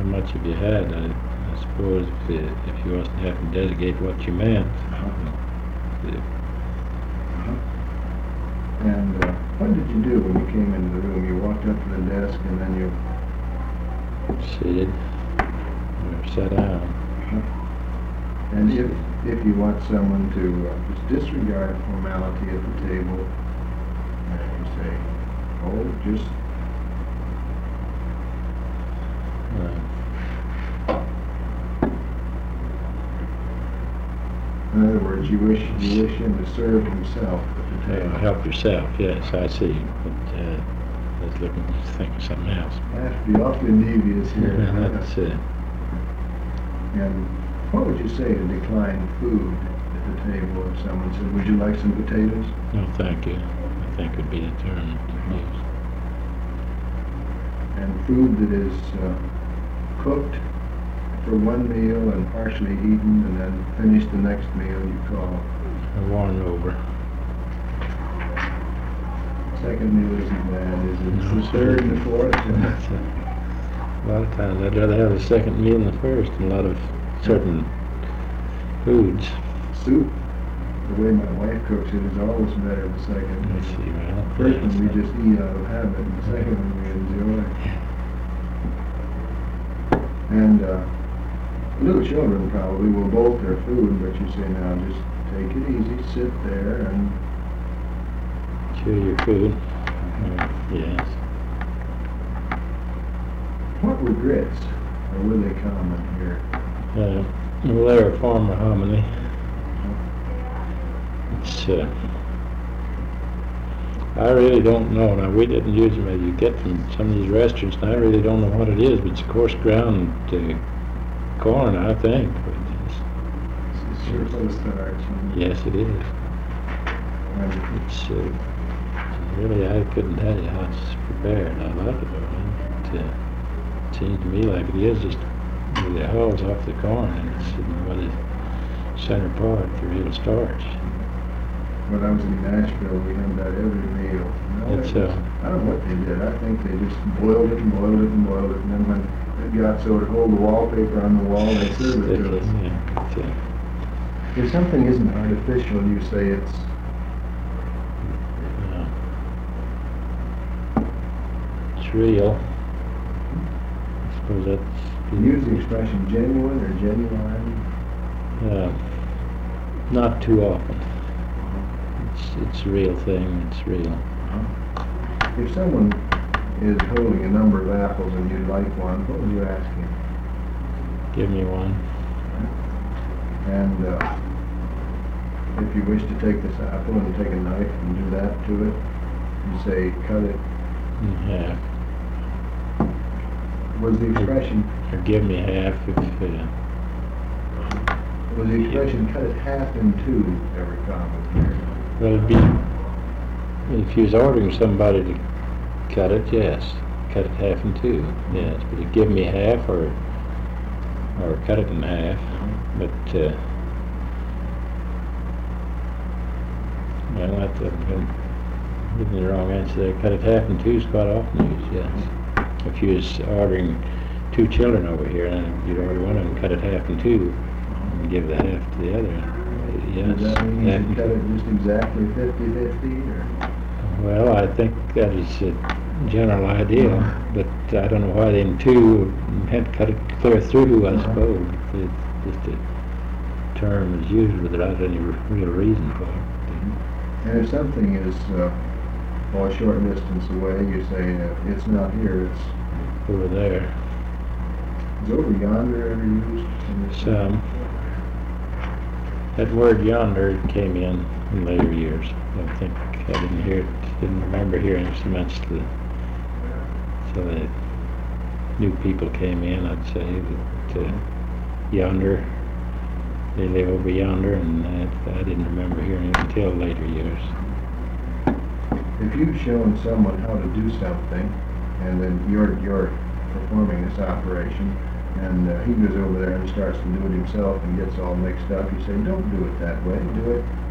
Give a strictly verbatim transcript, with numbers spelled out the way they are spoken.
much have you had? I, I suppose if you, if you wasn't having to designate what you meant. Uh-huh. And uh, what did you do when you came into the room? You walked up to the desk and then you... Seated, or sat down. Uh-huh. And if, if you want someone to uh, just disregard formality at the table, and you say, oh, just... Uh, In other words, you wish you wish him to serve himself at the table. uh, help yourself, yes, I see. But uh, I was looking to think of something else. I have to be awfully devious here. That's it. And what would you say to decline food at the table if someone said, would you like some potatoes? No, thank you. I think would be the term to use. And food that is uh, cooked for one meal and partially eaten and then finished the next meal you call A warm over. second meal isn't bad, is it? No, The third and the fourth? That's it. A lot of times I'd rather have the second meal than the first in a lot of certain foods. Soup, the way my wife cooks it, is always better the second Let's meal. see, well. The first one we just eat out of habit, and the second one we enjoy. And uh, little children probably will bolt their food, but you say, now just take it easy, sit there, and Chew your food. Uh, yes. what were grits? Or were they common here? Uh, well, they're a form of hominy. It's, uh, I really don't know. Now, we didn't use them as you get from some of these restaurants, and I really don't know what it is, but it's coarse ground uh, corn, I think. But it's, It's sure full of starch. and- yes, it is. and It's, uh, really, I couldn't tell you how it's prepared. I like it, though. It uh, seems to me like it is just where the hulls off the corn, and it's in what is center part, the real starch. When I was in Nashville, we had that every meal. No, It's, it was- uh, I don't know what they did. I think they just boiled it and boiled it and boiled it, and then when it got so to hold the wallpaper on the wall, they served it to us. Yeah, it's, uh, If something isn't artificial, you say it's uh, it's real. I suppose that's you use the expression genuine or genuine. uh, not too often. It's it's a real thing. It's real. If someone is holding a number of apples and you'd like one, what would you ask him? Give me one. And uh, if you wish to take this apple and take a knife and do that to it, you say cut it. In half. Was the expression Or give me half if. Uh, was the expression cut it half in two ever common here? well, it'd be if you was ordering somebody to cut it, yes, cut it half in two, yes. But you give me half or or cut it in half. But uh, well, that's I'm giving the wrong answer there. Cut it half in two is quite often used, yes. If you was ordering two children over here, and you'd order one of them, cut it half in two, and give the half to the other. uh, Yes. Does that mean half you in cut two. it just exactly fifty fifty, or? Well, I think that is a general idea, but I don't know why them two had to cut it clear through, I suppose. It's just a term is used without any r- real reason for it. And if something is uh, well, a short distance away, you say uh, it's not here, it's, Over there, is over yonder ever used? in this- some, that word yonder came in in later years. I think I didn't hear it, didn't remember hearing it so much the, so the new people came in, I'd say, that uh, yonder, they live over yonder, and that, I didn't remember hearing it until later years. If you've shown someone how to do something, and then you're, you're performing this operation, and uh, he goes over there and starts to do it himself and gets all mixed up, you say, don't do it that way, do it